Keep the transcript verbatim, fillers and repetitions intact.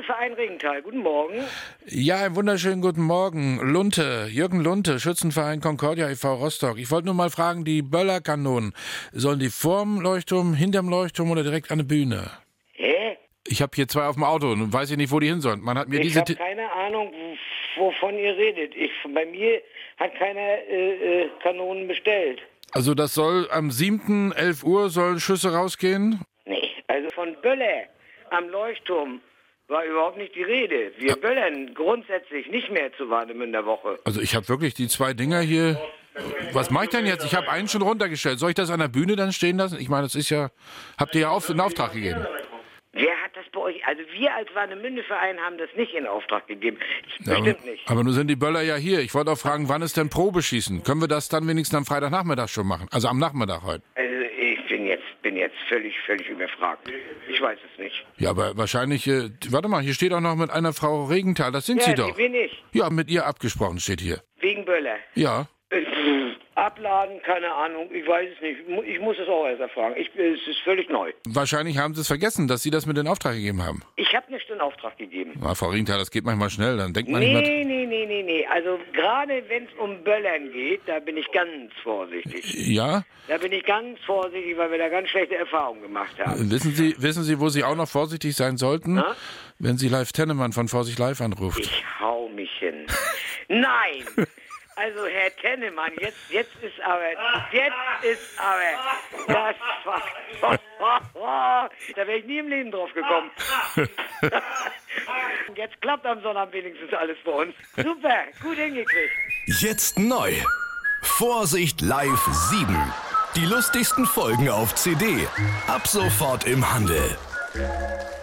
Mündverein Regenthal. Guten Morgen. Ja, einen wunderschönen guten Morgen. Lunte, Jürgen Lunte, Schützenverein Concordia e V Rostock. Ich wollte nur mal fragen, die Böllerkanonen, sollen die vorm Leuchtturm, hinterm Leuchtturm oder direkt an der Bühne? Hä? Ich habe hier zwei auf dem Auto und weiß ich nicht, wo die hin sollen. Man hat mir Ich diese habe keine Ahnung, wovon ihr redet. Ich, bei mir hat keiner äh, äh, Kanonen bestellt. Also das soll am siebten elf Uhr sollen Schüsse rausgehen? Nee, also von Böller am Leuchtturm war überhaupt nicht die Rede. Wir ja. böllern grundsätzlich nicht mehr zur Warnemünder Woche. Also ich habe wirklich die zwei Dinger hier. Was mache ich denn jetzt? Ich habe einen schon runtergestellt. Soll ich das an der Bühne dann stehen lassen? Ich meine, das ist ja... Habt ihr ja auf, einen Auftrag gegeben? Wer hat das bei euch? Also wir als Warnemünde-Verein haben das nicht in Auftrag gegeben. Das ja, bestimmt aber, nicht. Aber nun sind die Böller ja hier. Ich wollte auch fragen, wann ist denn Probeschießen? Können wir das dann wenigstens am Freitagnachmittag schon machen? Also am Nachmittag heute. Also ich bin jetzt, bin jetzt völlig, völlig überfragt. Ich weiß es nicht. Ja, aber wahrscheinlich... Äh, warte mal, hier steht auch noch mit einer Frau Regenthal. Das sind ja, Sie doch. Ja, bin ich. Ja, mit ihr abgesprochen steht hier. Wegen Böller? Ja. Abladen, keine Ahnung, ich weiß es nicht. Ich muss es auch erst erfragen. Ich, es ist völlig neu. Wahrscheinlich haben Sie es vergessen, dass Sie das mit in Auftrag gegeben haben. Ich habe nicht in Auftrag gegeben. Na, Frau Regenthal, das geht manchmal schnell, dann denkt man nee, nicht mehr... Nee, nee, nee, nee. Also gerade wenn es um Böllern geht, da bin ich ganz vorsichtig. Ja? Da bin ich ganz vorsichtig, weil wir da ganz schlechte Erfahrungen gemacht haben. Wissen Sie, wissen Sie, wo Sie auch noch vorsichtig sein sollten? Na? Wenn Sie Live Tennemann von Vorsicht Live anruft. Ich hau mich hin. Nein! Also Herr Tennemann, jetzt, jetzt ist aber, jetzt ist aber, das war, da wäre ich nie im Leben drauf gekommen. Jetzt klappt am Sonnabend wenigstens alles bei uns. Super, gut hingekriegt. Jetzt neu. Vorsicht Live sieben. Die lustigsten Folgen auf C D. Ab sofort im Handel.